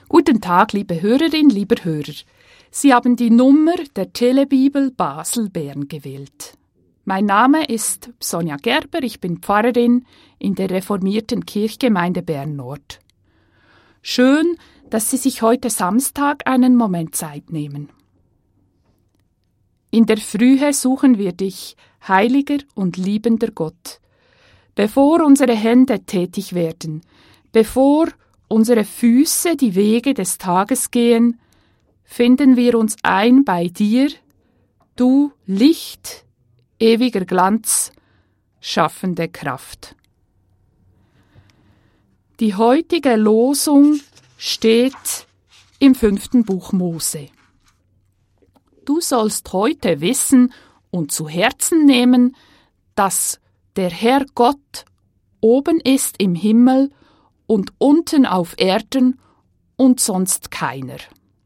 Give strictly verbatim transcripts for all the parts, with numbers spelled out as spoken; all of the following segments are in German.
Guten Tag, liebe Hörerin, lieber Hörer. Sie haben die Nummer der Telebibel Basel-Bern gewählt. Mein Name ist Sonja Gerber, ich bin Pfarrerin in der reformierten Kirchgemeinde Bern-Nord. Schön, dass Sie sich heute Samstag einen Moment Zeit nehmen. In der Frühe suchen wir dich, heiliger und liebender Gott. Bevor unsere Hände tätig werden, bevor unsere Füße die Wege des Tages gehen, finden wir uns ein bei dir, du Licht, ewiger Glanz, schaffende Kraft. Die heutige Losung steht im fünften Buch Mose. Du sollst heute wissen und zu Herzen nehmen, dass der Herr Gott oben ist im Himmel und unten auf Erden und sonst keiner.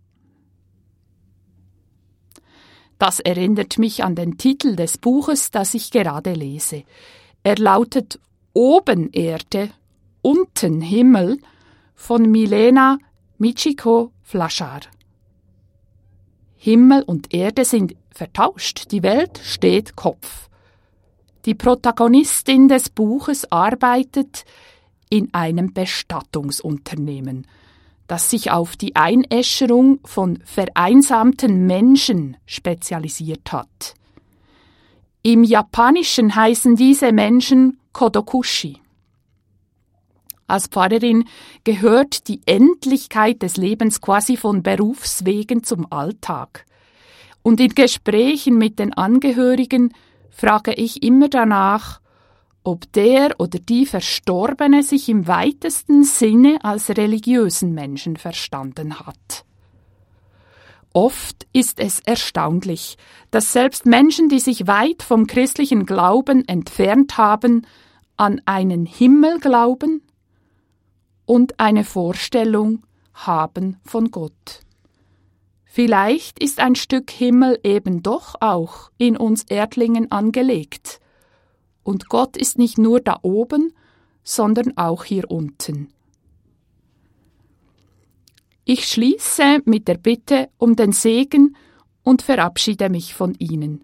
Das erinnert mich an den Titel des Buches, das ich gerade lese. Er lautet Oben Erde, unten Himmel von Milena Michiko-Flaschar. Himmel und Erde sind vertauscht, die Welt steht Kopf. Die Protagonistin des Buches arbeitet in einem Bestattungsunternehmen, das sich auf die Einäscherung von vereinsamten Menschen spezialisiert hat. Im Japanischen heißen diese Menschen Kodokushi. Als Pfarrerin gehört die Endlichkeit des Lebens quasi von Berufswegen zum Alltag. Und in Gesprächen mit den Angehörigen frage ich immer danach, ob der oder die Verstorbene sich im weitesten Sinne als religiösen Menschen verstanden hat. Oft ist es erstaunlich, dass selbst Menschen, die sich weit vom christlichen Glauben entfernt haben, an einen Himmel glauben und eine Vorstellung haben von Gott. Vielleicht ist ein Stück Himmel eben doch auch in uns Erdlingen angelegt. Und Gott ist nicht nur da oben, sondern auch hier unten. Ich schließe mit der Bitte um den Segen und verabschiede mich von Ihnen.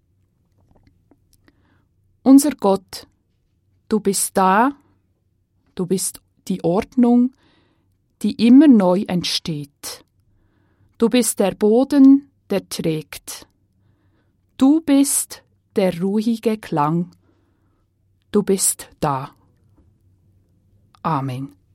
Unser Gott, du bist da, du bist die Ordnung, die immer neu entsteht. Du bist der Boden, der trägt. Du bist der ruhige Klang. Du bist da. Amen.